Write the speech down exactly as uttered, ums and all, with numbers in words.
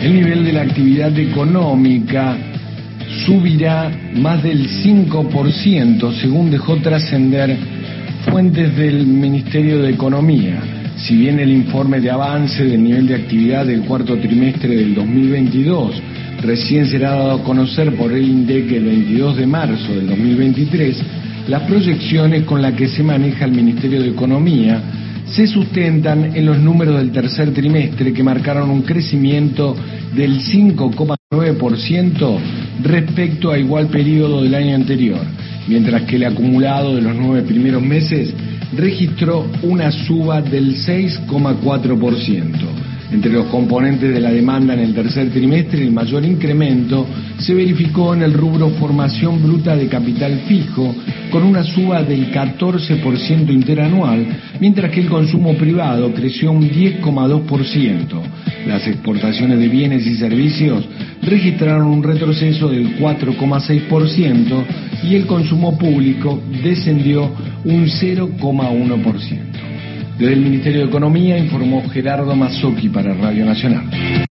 El nivel de la actividad económica subirá más del cinco por ciento, según dejó trascender fuentes del Ministerio de Economía. Si bien el informe de avance del nivel de actividad del cuarto trimestre del dos mil veintidós recién será dado a conocer por el INDEC el veintidós de marzo del dos mil veintitrés, las proyecciones con las que se maneja el Ministerio de Economía se sustentan en los números del tercer trimestre, que marcaron un crecimiento del cinco coma nueve por ciento respecto a igual periodo del año anterior, mientras que el acumulado de los nueve primeros meses registró una suba del seis coma cuatro por ciento. Entre los componentes de la demanda en el tercer trimestre, el mayor incremento se verificó en el rubro formación bruta de capital fijo, con una suba del catorce por ciento interanual, mientras que el consumo privado creció un diez coma dos por ciento. Las exportaciones de bienes y servicios registraron un retroceso del cuatro coma seis por ciento y el consumo público descendió un cero coma uno por ciento. Desde el Ministerio de Economía informó Gerardo Mazzocchi para Radio Nacional.